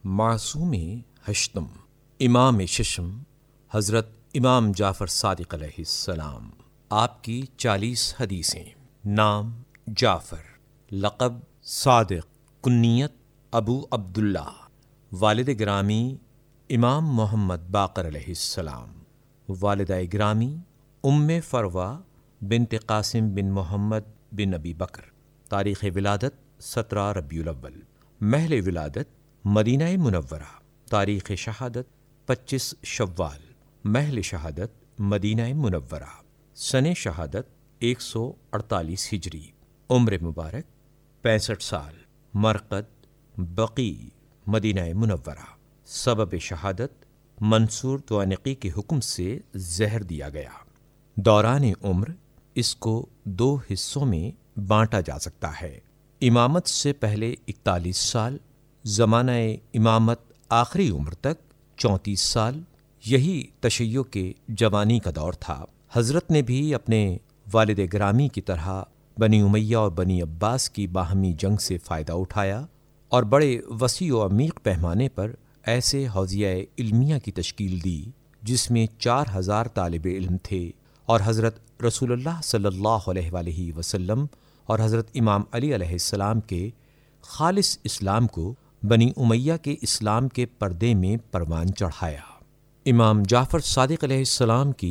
معصوم ہشتم امام ششم حضرت امام جعفر صادق علیہ السلام، آپ کی 40 حدیثیں۔ نام جعفر، لقب صادق، کنیت ابو عبداللہ، والد گرامی امام محمد باقر علیہ السلام، والدہ گرامی ام فروہ بنت قاسم بن محمد بن ابی بکر، تاریخ ولادت 17 ربیع الاول، محل ولادت مدینہ منورہ، تاریخ شہادت 25 شوال، محل شہادت مدینہ منورہ، سن شہادت 148 ہجری، عمر مبارک 65 سال، مرقد بقیع مدینہ منورہ، سبب شہادت منصور توانقی کے حکم سے زہر دیا گیا۔ دوران عمر اس کو 2 حصوں میں بانٹا جا سکتا ہے۔ امامت سے پہلے 41 سال، زمانہ امامت آخری عمر تک 34 سال، یہی تشیع کے جوانی کا دور تھا۔ حضرت نے بھی اپنے والد گرامی کی طرح بنی امیہ اور بنی عباس کی باہمی جنگ سے فائدہ اٹھایا اور بڑے وسیع و عمیق پیمانے پر ایسے حوزیہ علمیہ کی تشکیل دی جس میں 4000 طالب علم تھے، اور حضرت رسول اللہ صلی اللہ علیہ وآلہ وسلم اور حضرت امام علی علیہ السلام کے خالص اسلام کو بنی امیہ کے اسلام کے پردے میں پروان چڑھایا۔ امام جعفر صادق علیہ السلام کی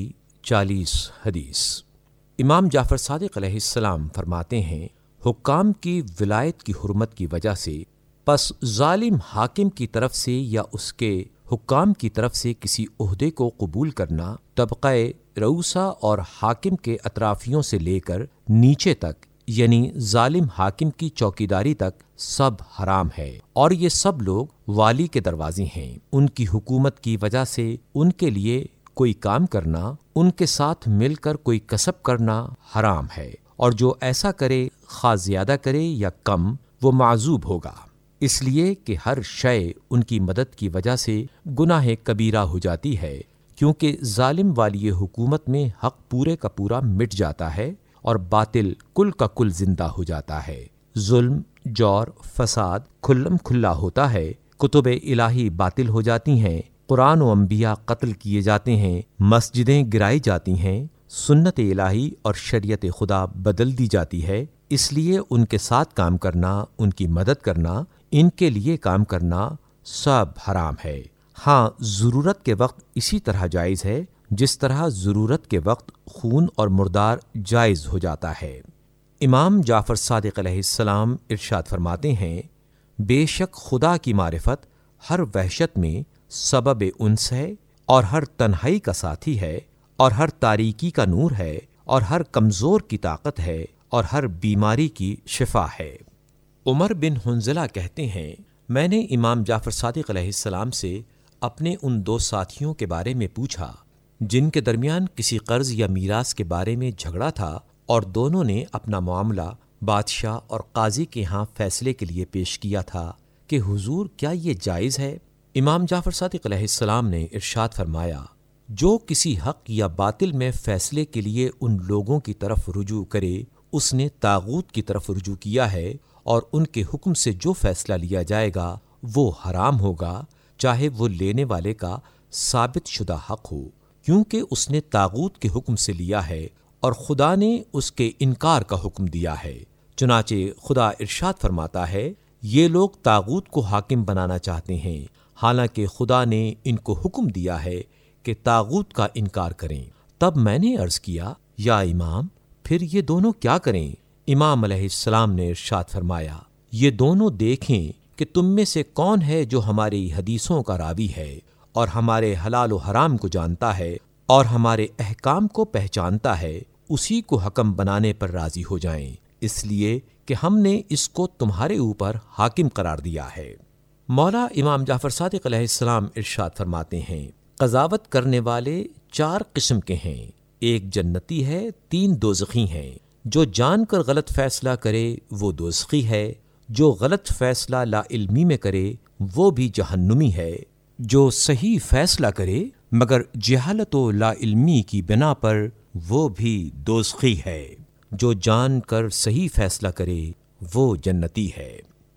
40 حدیث۔ امام جعفر صادق علیہ السلام فرماتے ہیں، حکام کی ولایت کی حرمت کی وجہ سے پس ظالم حاکم کی طرف سے یا اس کے حکام کی طرف سے کسی عہدے کو قبول کرنا طبقہ رؤسا اور حاکم کے اطرافیوں سے لے کر نیچے تک، یعنی ظالم حاکم کی چوکیداری تک سب حرام ہے، اور یہ سب لوگ والی کے دروازے ہیں۔ ان کی حکومت کی وجہ سے ان کے لیے کوئی کام کرنا، ان کے ساتھ مل کر کوئی کسب کرنا حرام ہے، اور جو ایسا کرے خواہ زیادہ کرے یا کم وہ معذوب ہوگا، اس لیے کہ ہر شے ان کی مدد کی وجہ سے گناہ کبیرہ ہو جاتی ہے، کیونکہ ظالم والی حکومت میں حق پورے کا پورا مٹ جاتا ہے اور باطل کل کا کل زندہ ہو جاتا ہے۔ ظلم، جور، فساد کھلم کھلا ہوتا ہے، کتب الہی باطل ہو جاتی ہیں، قرآن و انبیاء قتل کیے جاتے ہیں، مسجدیں گرائی جاتی ہیں، سنت الہی اور شریعت خدا بدل دی جاتی ہے۔ اس لیے ان کے ساتھ کام کرنا، ان کی مدد کرنا، ان کے لیے کام کرنا سب حرام ہے۔ ہاں، ضرورت کے وقت اسی طرح جائز ہے جس طرح ضرورت کے وقت خون اور مردار جائز ہو جاتا ہے۔ امام جعفر صادق علیہ السلام ارشاد فرماتے ہیں، بے شک خدا کی معرفت ہر وحشت میں سبب انس ہے، اور ہر تنہائی کا ساتھی ہے، اور ہر تاریکی کا نور ہے، اور ہر کمزور کی طاقت ہے، اور ہر بیماری کی شفا ہے۔ عمر بن حنظلہ کہتے ہیں، میں نے امام جعفر صادق علیہ السلام سے اپنے ان 2 ساتھیوں کے بارے میں پوچھا جن کے درمیان کسی قرض یا میراث کے بارے میں جھگڑا تھا، اور دونوں نے اپنا معاملہ بادشاہ اور قاضی کے ہاں فیصلے کے لیے پیش کیا تھا کہ حضور کیا یہ جائز ہے؟ امام جعفر صادق علیہ السلام نے ارشاد فرمایا، جو کسی حق یا باطل میں فیصلے کے لیے ان لوگوں کی طرف رجوع کرے اس نے طاغوت کی طرف رجوع کیا ہے، اور ان کے حکم سے جو فیصلہ لیا جائے گا وہ حرام ہوگا، چاہے وہ لینے والے کا ثابت شدہ حق ہو، کیونکہ اس نے طاغوت کے حکم سے لیا ہے اور خدا نے اس کے انکار کا حکم دیا ہے۔ چنانچہ خدا ارشاد فرماتا ہے، یہ لوگ طاغوت کو حاکم بنانا چاہتے ہیں، حالانکہ خدا نے ان کو حکم دیا ہے کہ طاغوت کا انکار کریں۔ تب میں نے عرض کیا، یا امام، پھر یہ دونوں کیا کریں؟ امام علیہ السلام نے ارشاد فرمایا، یہ دونوں دیکھیں کہ تم میں سے کون ہے جو ہماری حدیثوں کا راوی ہے اور ہمارے حلال و حرام کو جانتا ہے اور ہمارے احکام کو پہچانتا ہے، اسی کو حکم بنانے پر راضی ہو جائیں، اس لیے کہ ہم نے اس کو تمہارے اوپر حاکم قرار دیا ہے۔ مولا امام جعفر صادق علیہ السلام ارشاد فرماتے ہیں، قضاوت کرنے والے 4 قسم کے ہیں، ایک جنتی ہے، 3 دوزخی ہیں۔ جو جان کر غلط فیصلہ کرے وہ دوزخی ہے، جو غلط فیصلہ لا علمی میں کرے وہ بھی جہنمی ہے، جو صحیح فیصلہ کرے مگر جہالت و لا علمی کی بنا پر وہ بھی دوزخی ہے، جو جان کر صحیح فیصلہ کرے وہ جنتی ہے۔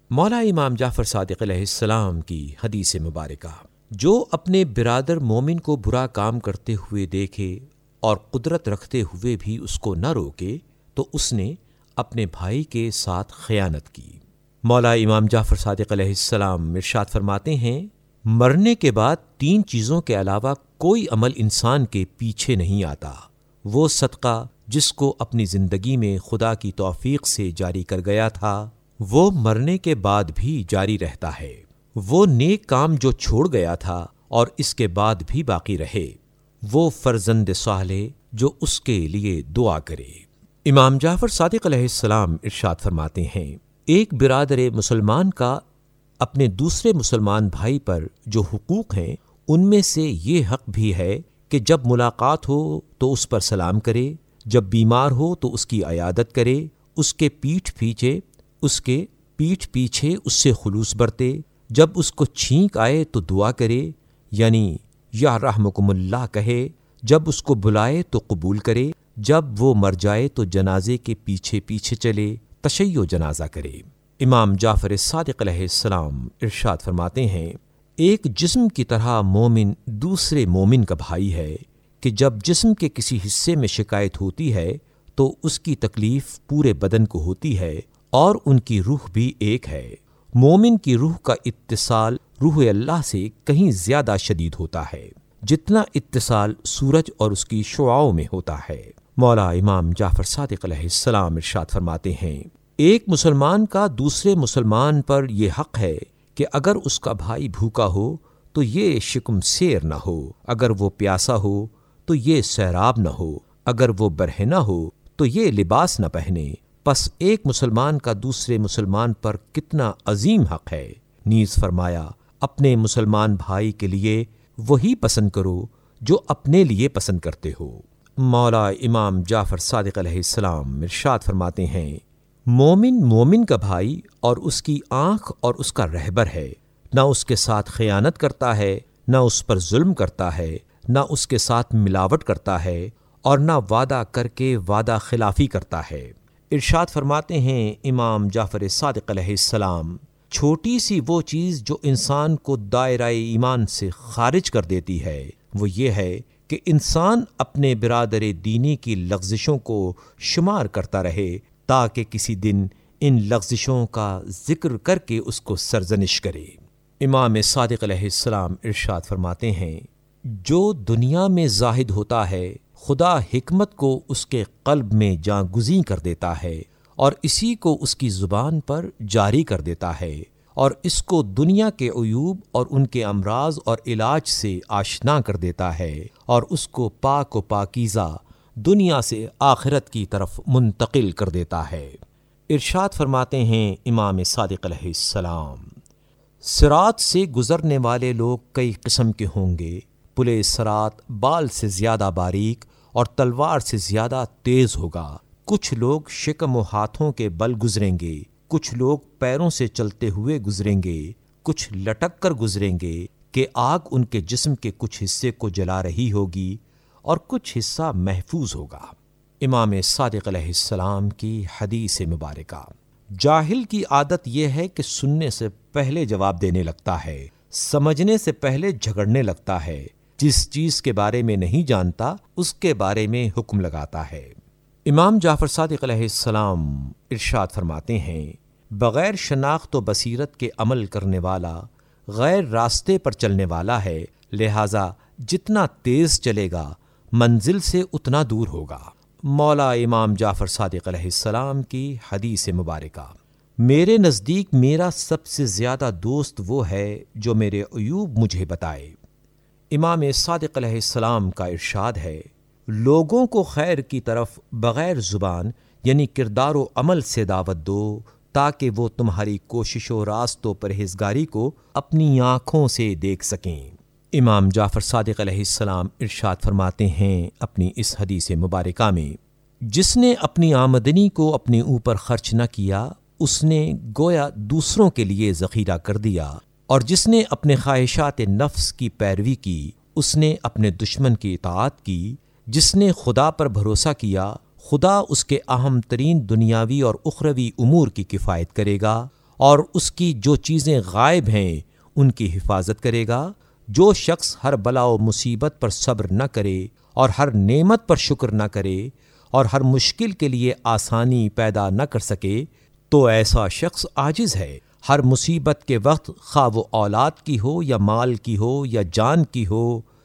مولا امام جعفر صادق علیہ السلام کی حدیث مبارکہ، جو اپنے برادر مومن کو برا کام کرتے ہوئے دیکھے اور قدرت رکھتے ہوئے بھی اس کو نہ روکے تو اس نے اپنے بھائی کے ساتھ خیانت کی۔ مولا امام جعفر صادق علیہ السلام ارشاد فرماتے ہیں، مرنے کے بعد 3 چیزوں کے علاوہ کوئی عمل انسان کے پیچھے نہیں آتا۔ وہ صدقہ جس کو اپنی زندگی میں خدا کی توفیق سے جاری کر گیا تھا، وہ مرنے کے بعد بھی جاری رہتا ہے۔ وہ نیک کام جو چھوڑ گیا تھا اور اس کے بعد بھی باقی رہے، وہ فرزند صالح جو اس کے لیے دعا کرے۔ امام جعفر صادق علیہ السلام ارشاد فرماتے ہیں، ایک برادر مسلمان کا اپنے دوسرے مسلمان بھائی پر جو حقوق ہیں ان میں سے یہ حق بھی ہے کہ جب ملاقات ہو تو اس پر سلام کرے، جب بیمار ہو تو اس کی عیادت کرے، اس کے پیٹھ پیچھے اس سے خلوص برتے، جب اس کو چھینک آئے تو دعا کرے، یعنی یا رحمکم اللہ کہے، جب اس کو بلائے تو قبول کرے، جب وہ مر جائے تو جنازے کے پیچھے پیچھے چلے، تشیع جنازہ کرے۔ امام جعفر صادق علیہ السلام ارشاد فرماتے ہیں، ایک جسم کی طرح مومن دوسرے مومن کا بھائی ہے کہ جب جسم کے کسی حصے میں شکایت ہوتی ہے تو اس کی تکلیف پورے بدن کو ہوتی ہے، اور ان کی روح بھی ایک ہے۔ مومن کی روح کا اتصال روح اللہ سے کہیں زیادہ شدید ہوتا ہے جتنا اتصال سورج اور اس کی شعاعوں میں ہوتا ہے۔ مولا امام جعفر صادق علیہ السلام ارشاد فرماتے ہیں، ایک مسلمان کا دوسرے مسلمان پر یہ حق ہے کہ اگر اس کا بھائی بھوکا ہو تو یہ شکم سیر نہ ہو، اگر وہ پیاسا ہو تو یہ سیراب نہ ہو، اگر وہ برہنہ ہو تو یہ لباس نہ پہنے۔ پس ایک مسلمان کا دوسرے مسلمان پر کتنا عظیم حق ہے۔ نیز فرمایا، اپنے مسلمان بھائی کے لیے وہی پسند کرو جو اپنے لیے پسند کرتے ہو۔ مولا امام جعفر صادق علیہ السلام ارشاد فرماتے ہیں، مومن مومن کا بھائی اور اس کی آنکھ اور اس کا رہبر ہے، نہ اس کے ساتھ خیانت کرتا ہے، نہ اس پر ظلم کرتا ہے، نہ اس کے ساتھ ملاوٹ کرتا ہے، اور نہ وعدہ کر کے وعدہ خلافی کرتا ہے۔ ارشاد فرماتے ہیں امام جعفر صادق علیہ السلام، چھوٹی سی وہ چیز جو انسان کو دائرہ ایمان سے خارج کر دیتی ہے وہ یہ ہے کہ انسان اپنے برادر دینی کی لغزشوں کو شمار کرتا رہے تاکہ کسی دن ان لغزشوں کا ذکر کر کے اس کو سرزنش کرے۔ امام صادق علیہ السلام ارشاد فرماتے ہیں، جو دنیا میں زاہد ہوتا ہے خدا حکمت کو اس کے قلب میں جاں گزیں کر دیتا ہے اور اسی کو اس کی زبان پر جاری کر دیتا ہے، اور اس کو دنیا کے عیوب اور ان کے امراض اور علاج سے آشنا کر دیتا ہے، اور اس کو پاک و پاکیزہ دنیا سے آخرت کی طرف منتقل کر دیتا ہے۔ ارشاد فرماتے ہیں امام صادق علیہ السلام، صراط سے گزرنے والے لوگ کئی قسم کے ہوں گے، پلے صراط بال سے زیادہ باریک اور تلوار سے زیادہ تیز ہوگا۔ کچھ لوگ شکم و ہاتھوں کے بل گزریں گے، کچھ لوگ پیروں سے چلتے ہوئے گزریں گے، کچھ لٹک کر گزریں گے کہ آگ ان کے جسم کے کچھ حصے کو جلا رہی ہوگی اور کچھ حصہ محفوظ ہوگا۔ امام صادق علیہ السلام کی حدیث مبارکہ۔ جاہل کی عادت یہ ہے کہ سننے سے پہلے جواب دینے لگتا ہے، سمجھنے سے پہلے جھگڑنے لگتا ہے، جس چیز کے بارے میں نہیں جانتا اس کے بارے میں حکم لگاتا ہے۔ امام جعفر صادق علیہ السلام ارشاد فرماتے ہیں، بغیر شناخت و بصیرت کے عمل کرنے والا غیر راستے پر چلنے والا ہے، لہٰذا جتنا تیز چلے گا منزل سے اتنا دور ہوگا۔ مولا امام جعفر صادق علیہ السلام کی حدیث مبارکہ۔ میرے نزدیک میرا سب سے زیادہ دوست وہ ہے جو میرے عیوب مجھے بتائے۔ امام صادق علیہ السلام کا ارشاد ہے، لوگوں کو خیر کی طرف بغیر زبان یعنی کردار و عمل سے دعوت دو تاکہ وہ تمہاری کوشش و راست و پرہیزگاری کو اپنی آنکھوں سے دیکھ سکیں۔ امام جعفر صادق علیہ السلام ارشاد فرماتے ہیں اپنی اس حدیث مبارکہ میں، جس نے اپنی آمدنی کو اپنے اوپر خرچ نہ کیا اس نے گویا دوسروں کے لیے ذخیرہ کر دیا، اور جس نے اپنے خواہشات نفس کی پیروی کی اس نے اپنے دشمن کی اطاعت کی، جس نے خدا پر بھروسہ کیا خدا اس کے اہم ترین دنیاوی اور اخروی امور کی کفایت کرے گا، اور اس کی جو چیزیں غائب ہیں ان کی حفاظت کرے گا۔ جو شخص ہر بلا و مصیبت پر صبر نہ کرے اور ہر نعمت پر شکر نہ کرے اور ہر مشکل کے لیے آسانی پیدا نہ کر سکے تو ایسا شخص عاجز ہے۔ ہر مصیبت کے وقت خواہ وہ اولاد کی ہو یا مال کی ہو یا جان کی ہو،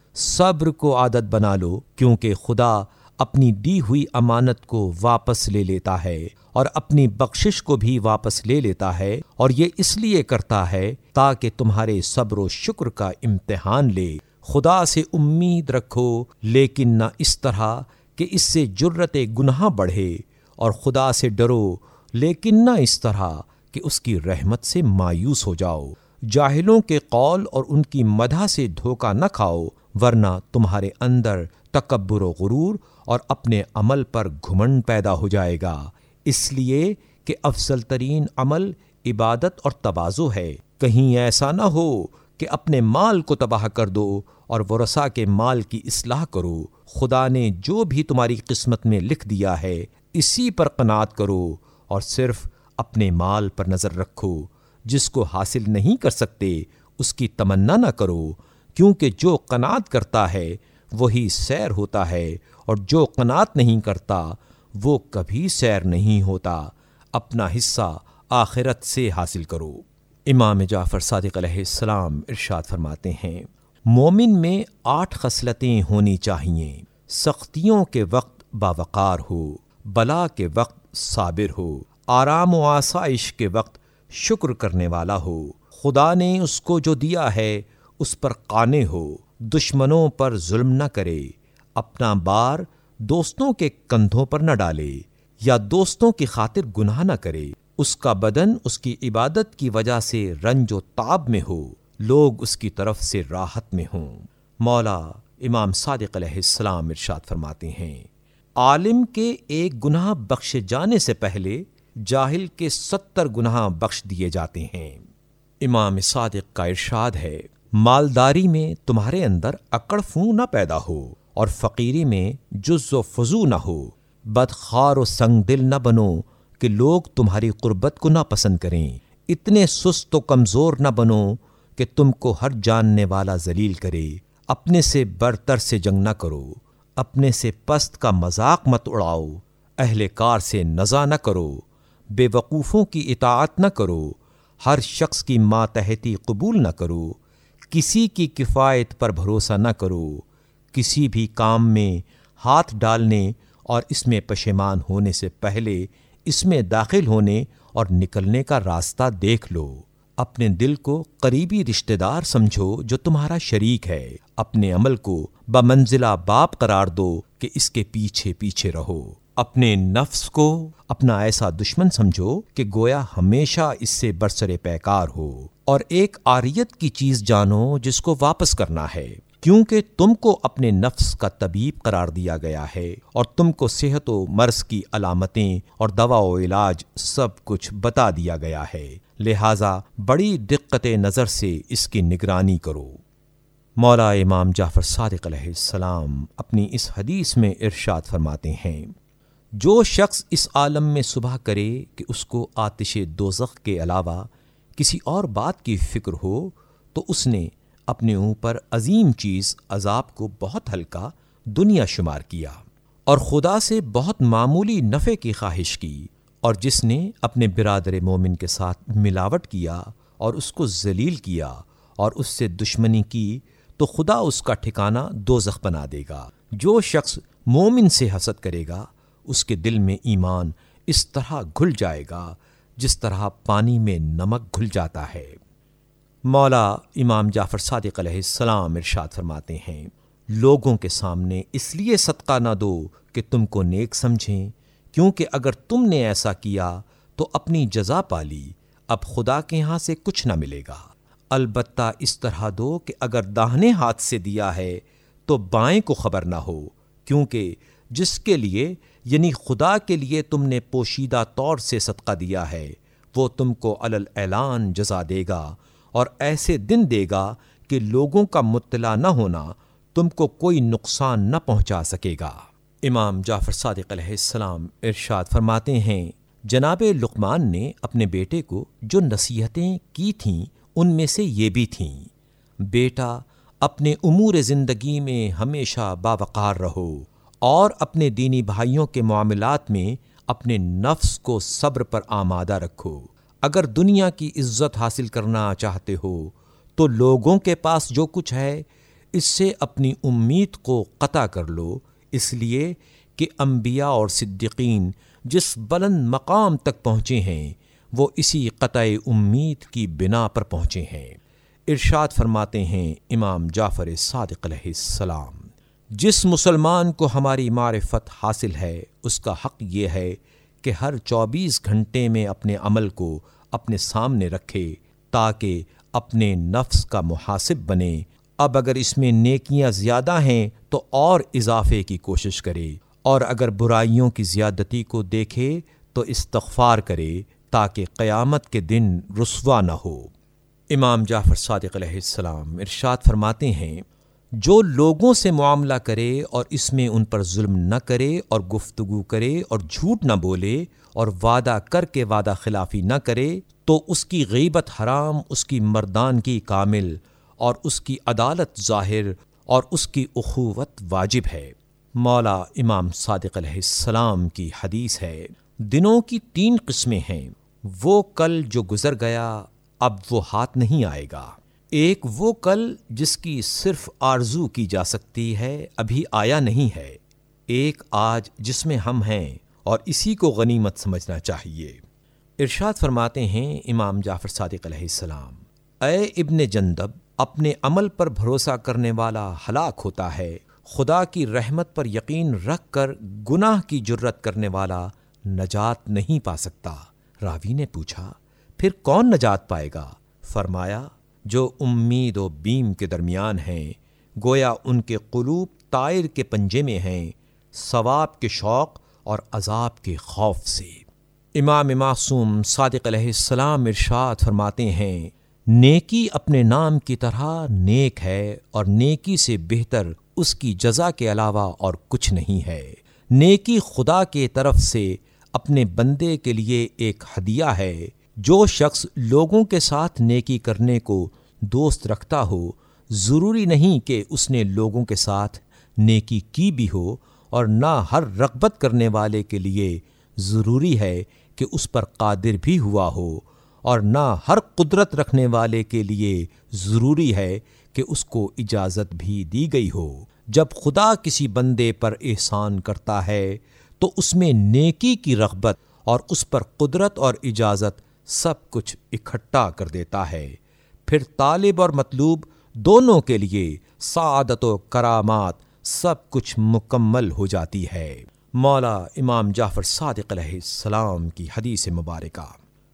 صبر کو عادت بنا لو، کیونکہ خدا اپنی دی ہوئی امانت کو واپس لے لیتا ہے اور اپنی بخشش کو بھی واپس لے لیتا ہے، اور یہ اس لیے کرتا ہے تاکہ تمہارے صبر و شکر کا امتحان لے۔ خدا سے امید رکھو لیکن نہ اس طرح کہ اس سے جرت گناہ بڑھے، اور خدا سے ڈرو لیکن نہ اس طرح کہ اس کی رحمت سے مایوس ہو جاؤ۔ جاہلوں کے قول اور ان کی مدح سے دھوکہ نہ کھاؤ، ورنہ تمہارے اندر تکبر و غرور اور اپنے عمل پر گھمنڈ پیدا ہو جائے گا۔ اس لیے کہ افضل ترین عمل عبادت اور تواضع ہے۔ کہیں ایسا نہ ہو کہ اپنے مال کو تباہ کر دو اور ورثاء کے مال کی اصلاح کرو۔ خدا نے جو بھی تمہاری قسمت میں لکھ دیا ہے اسی پر قناعت کرو اور صرف اپنے مال پر نظر رکھو۔ جس کو حاصل نہیں کر سکتے اس کی تمنا نہ کرو، کیونکہ جو قناعت کرتا ہے وہی سیر ہوتا ہے، اور جو قناعت نہیں کرتا وہ کبھی سیر نہیں ہوتا۔ اپنا حصہ آخرت سے حاصل کرو۔ امام جعفر صادق علیہ السلام ارشاد فرماتے ہیں، مومن میں 8 خصلتیں ہونی چاہیے۔ سختیوں کے وقت باوقار ہو، بلا کے وقت صابر ہو، آرام و آسائش کے وقت شکر کرنے والا ہو، خدا نے اس کو جو دیا ہے اس پر قانع ہو، دشمنوں پر ظلم نہ کرے، اپنا بار دوستوں کے کندھوں پر نہ ڈالے یا دوستوں کی خاطر گناہ نہ کرے، اس کا بدن اس کی عبادت کی وجہ سے رنج و تعب میں ہو، لوگ اس کی طرف سے راحت میں ہوں۔ مولا امام صادق علیہ السلام ارشاد فرماتے ہیں، عالم کے ایک گناہ بخشے جانے سے پہلے جاہل کے 70 گناہ بخش دیے جاتے ہیں۔ امام صادق کا ارشاد ہے، مالداری میں تمہارے اندر اکڑ فوں نہ پیدا ہو اور فقیری میں جز و فضو نہ ہو، بدخوار و سنگ دل نہ بنو کہ لوگ تمہاری قربت کو نہ پسند کریں، اتنے سست و کمزور نہ بنو کہ تم کو ہر جاننے والا ذلیل کرے، اپنے سے برتر سے جنگ نہ کرو، اپنے سے پست کا مذاق مت اڑاؤ، اہل کار سے نزاع نہ کرو، بے وقوفوں کی اطاعت نہ کرو، ہر شخص کی ماتحتی قبول نہ کرو، کسی کی کفایت پر بھروسہ نہ کرو، کسی بھی کام میں ہاتھ ڈالنے اور اس میں پشیمان ہونے سے پہلے اس میں داخل ہونے اور نکلنے کا راستہ دیکھ لو، اپنے دل کو قریبی رشتہ دار سمجھو جو تمہارا شریک ہے، اپنے عمل کو بمنزلہ باپ قرار دو کہ اس کے پیچھے پیچھے رہو، اپنے نفس کو اپنا ایسا دشمن سمجھو کہ گویا ہمیشہ اس سے برسر پیکار ہو، اور ایک عاریت کی چیز جانو جس کو واپس کرنا ہے، کیونکہ تم کو اپنے نفس کا طبیب قرار دیا گیا ہے اور تم کو صحت و مرض کی علامتیں اور دوا و علاج سب کچھ بتا دیا گیا ہے، لہٰذا بڑی دقت نظر سے اس کی نگرانی کرو۔ مولا امام جعفر صادق علیہ السلام اپنی اس حدیث میں ارشاد فرماتے ہیں، جو شخص اس عالم میں صبح کرے کہ اس کو آتش دوزخ کے علاوہ کسی اور بات کی فکر ہو تو اس نے اپنے اوپر عظیم چیز عذاب کو بہت ہلکا دنیا شمار کیا اور خدا سے بہت معمولی نفع کی خواہش کی، اور جس نے اپنے برادر مومن کے ساتھ ملاوٹ کیا اور اس کو ذلیل کیا اور اس سے دشمنی کی تو خدا اس کا ٹھکانہ دوزخ بنا دے گا۔ جو شخص مومن سے حسد کرے گا اس کے دل میں ایمان اس طرح گھل جائے گا جس طرح پانی میں نمک گھل جاتا ہے۔ مولا امام جعفر صادق علیہ السلام ارشاد فرماتے ہیں، لوگوں کے سامنے اس لیے صدقہ نہ دو کہ تم کو نیک سمجھیں، کیونکہ اگر تم نے ایسا کیا تو اپنی جزا پالی، اب خدا کے ہاں سے کچھ نہ ملے گا۔ البتہ اس طرح دو کہ اگر داہنے ہاتھ سے دیا ہے تو بائیں کو خبر نہ ہو، کیونکہ جس کے لیے یعنی خدا کے لیے تم نے پوشیدہ طور سے صدقہ دیا ہے وہ تم کو علی الاعلان جزا دے گا، اور ایسے دن دے گا کہ لوگوں کا مطلع نہ ہونا تم کو کوئی نقصان نہ پہنچا سکے گا۔ امام جعفر صادق علیہ السلام ارشاد فرماتے ہیں، جناب لقمان نے اپنے بیٹے کو جو نصیحتیں کی تھیں ان میں سے یہ بھی تھیں: بیٹا، اپنے امور زندگی میں ہمیشہ باوقار رہو اور اپنے دینی بھائیوں کے معاملات میں اپنے نفس کو صبر پر آمادہ رکھو۔ اگر دنیا کی عزت حاصل کرنا چاہتے ہو تو لوگوں کے پاس جو کچھ ہے اس سے اپنی امید کو قطع کر لو، اس لیے کہ انبیاء اور صدیقین جس بلند مقام تک پہنچے ہیں وہ اسی قطع امید کی بنا پر پہنچے ہیں۔ ارشاد فرماتے ہیں امام جعفر صادق علیہ السلام: جس مسلمان کو ہماری معرفت حاصل ہے اس کا حق یہ ہے کہ ہر 24 گھنٹے میں اپنے عمل کو اپنے سامنے رکھے تاکہ اپنے نفس کا محاسب بنے۔ اب اگر اس میں نیکیاں زیادہ ہیں تو اور اضافے کی کوشش کرے، اور اگر برائیوں کی زیادتی کو دیکھے تو استغفار کرے تاکہ قیامت کے دن رسوا نہ ہو۔ امام جعفر صادق علیہ السلام ارشاد فرماتے ہیں: جو لوگوں سے معاملہ کرے اور اس میں ان پر ظلم نہ کرے اور گفتگو کرے اور جھوٹ نہ بولے اور وعدہ کر کے وعدہ خلافی نہ کرے تو اس کی غیبت حرام، اس کی مردانگی کامل اور اس کی عدالت ظاہر اور اس کی اخوت واجب ہے۔ مولا امام صادق علیہ السلام کی حدیث ہے: دنوں کی 3 قسمیں ہیں، وہ کل جو گزر گیا اب وہ ہاتھ نہیں آئے گا۔ ایک وہ کل جس کی صرف آرزو کی جا سکتی ہے، ابھی آیا نہیں ہے۔ ایک آج جس میں ہم ہیں اور اسی کو غنیمت سمجھنا چاہیے۔ ارشاد فرماتے ہیں امام جعفر صادق علیہ السلام: اے ابن جندب، اپنے عمل پر بھروسہ کرنے والا ہلاک ہوتا ہے، خدا کی رحمت پر یقین رکھ کر گناہ کی جرت کرنے والا نجات نہیں پا سکتا۔ راوی نے پوچھا: پھر کون نجات پائے گا؟ فرمایا: جو امید و بیم کے درمیان ہیں، گویا ان کے قلوب طائر کے پنجے میں ہیں، ثواب کے شوق اور عذاب کے خوف سے۔ امام معصوم صادق علیہ السلام ارشاد فرماتے ہیں: نیکی اپنے نام کی طرح نیک ہے اور نیکی سے بہتر اس کی جزا کے علاوہ اور کچھ نہیں ہے۔ نیکی خدا کے طرف سے اپنے بندے کے لیے ایک ہدیہ ہے۔ جو شخص لوگوں کے ساتھ نیکی کرنے کو دوست رکھتا ہو، ضروری نہیں کہ اس نے لوگوں کے ساتھ نیکی کی بھی ہو، اور نہ ہر رغبت کرنے والے کے لیے ضروری ہے کہ اس پر قادر بھی ہوا ہو، اور نہ ہر قدرت رکھنے والے کے لیے ضروری ہے کہ اس کو اجازت بھی دی گئی ہو۔ جب خدا کسی بندے پر احسان کرتا ہے تو اس میں نیکی کی رغبت اور اس پر قدرت اور اجازت سب کچھ اکٹھا کر دیتا ہے۔ پھر طالب اور مطلوب دونوں کے لیے سعادت و کرامات سب کچھ مکمل ہو جاتی ہے۔ مولا امام جعفر صادق علیہ السلام کی حدیث مبارکہ: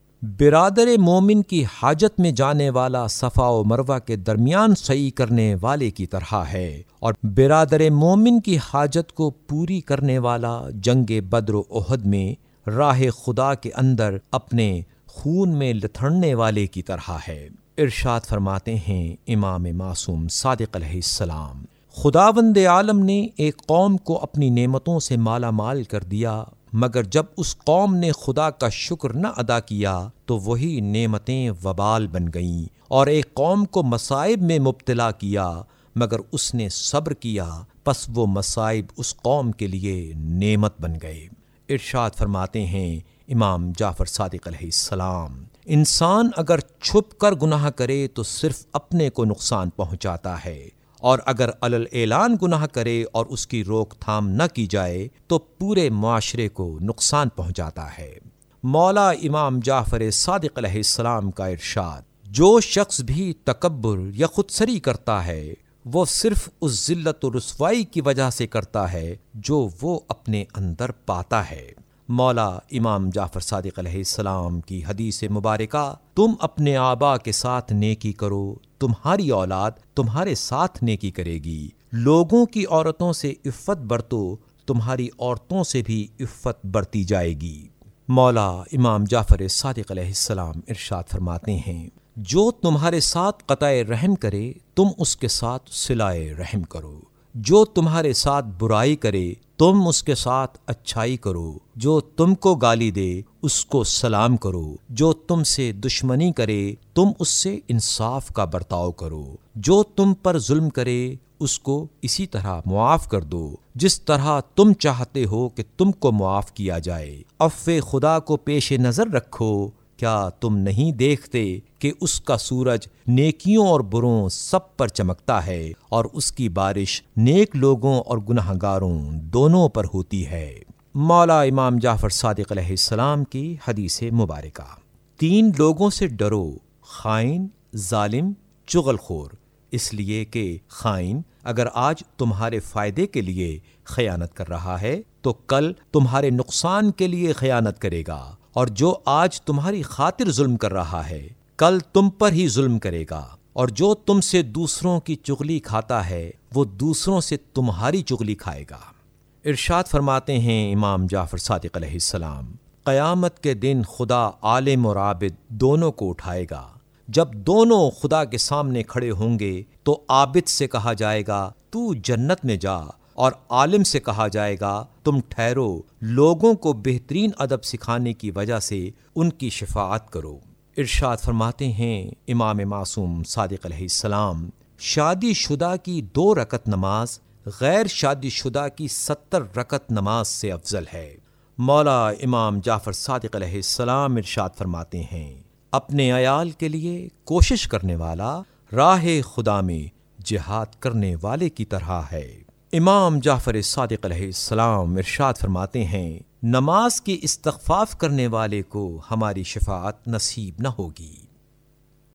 برادر مومن کی حاجت میں جانے والا صفا و مروہ کے درمیان سعی کرنے والے کی طرح ہے، اور برادر مومن کی حاجت کو پوری کرنے والا جنگ بدر و احد میں راہ خدا کے اندر اپنے خون میں لتھڑنے والے کی طرح ہے۔ ارشاد فرماتے ہیں امام معصوم صادق علیہ السلام: خداوند عالم نے ایک قوم کو اپنی نعمتوں سے مالا مال کر دیا، مگر جب اس قوم نے خدا کا شکر نہ ادا کیا تو وہی نعمتیں وبال بن گئیں، اور ایک قوم کو مصائب میں مبتلا کیا مگر اس نے صبر کیا، پس وہ مصائب اس قوم کے لیے نعمت بن گئے۔ ارشاد فرماتے ہیں امام جعفر صادق علیہ السلام: انسان اگر چھپ کر گناہ کرے تو صرف اپنے کو نقصان پہنچاتا ہے، اور اگر علل اعلان گناہ کرے اور اس کی روک تھام نہ کی جائے تو پورے معاشرے کو نقصان پہنچاتا ہے۔ مولا امام جعفر صادق علیہ السلام کا ارشاد: جو شخص بھی تکبر یا خودسری کرتا ہے وہ صرف اس ذلت و رسوائی کی وجہ سے کرتا ہے جو وہ اپنے اندر پاتا ہے۔ مولا امام جعفر صادق علیہ السلام کی حدیث مبارکہ: تم اپنے آبا کے ساتھ نیکی کرو، تمہاری اولاد تمہارے ساتھ نیکی کرے گی۔ لوگوں کی عورتوں سے عفت برتو، تمہاری عورتوں سے بھی عفت برتی جائے گی۔ مولا امام جعفر صادق علیہ السلام ارشاد فرماتے ہیں: جو تمہارے ساتھ قطع رحم کرے تم اس کے ساتھ صلہ رحم کرو، جو تمہارے ساتھ برائی کرے تم اس کے ساتھ اچھائی کرو، جو تم کو گالی دے اس کو سلام کرو، جو تم سے دشمنی کرے تم اس سے انصاف کا برتاؤ کرو، جو تم پر ظلم کرے اس کو اسی طرح معاف کر دو جس طرح تم چاہتے ہو کہ تم کو معاف کیا جائے۔ عفو خدا کو پیش نظر رکھو، کیا تم نہیں دیکھتے کہ اس کا سورج نیکیوں اور بروں سب پر چمکتا ہے اور اس کی بارش نیک لوگوں اور گناہ گاروں دونوں پر ہوتی ہے۔ مولا امام جعفر صادق علیہ السلام کی حدیث مبارکہ۔ 3 لوگوں سے ڈرو، خائن، ظالم، چغل خور، اس لیے کہ خائن اگر آج تمہارے فائدے کے لیے خیانت کر رہا ہے تو کل تمہارے نقصان کے لیے خیانت کرے گا، اور جو آج تمہاری خاطر ظلم کر رہا ہے کل تم پر ہی ظلم کرے گا، اور جو تم سے دوسروں کی چغلی کھاتا ہے وہ دوسروں سے تمہاری چغلی کھائے گا۔ ارشاد فرماتے ہیں امام جعفر صادق علیہ السلام، قیامت کے دن خدا عالم اور عابد دونوں کو اٹھائے گا۔ جب دونوں خدا کے سامنے کھڑے ہوں گے تو عابد سے کہا جائے گا تو جنت میں جا، اور عالم سے کہا جائے گا تم ٹھہرو، لوگوں کو بہترین ادب سکھانے کی وجہ سے ان کی شفاعت کرو۔ ارشاد فرماتے ہیں امام معصوم صادق علیہ السلام، شادی شدہ کی 2 رکعت نماز غیر شادی شدہ کی 70 رکعت نماز سے افضل ہے۔ مولا امام جعفر صادق علیہ السلام ارشاد فرماتے ہیں، اپنے عیال کے لیے کوشش کرنے والا راہ خدا میں جہاد کرنے والے کی طرح ہے۔ امام جعفر صادق علیہ السلام ارشاد فرماتے ہیں، نماز کی استخفاف کرنے والے کو ہماری شفاعت نصیب نہ ہوگی۔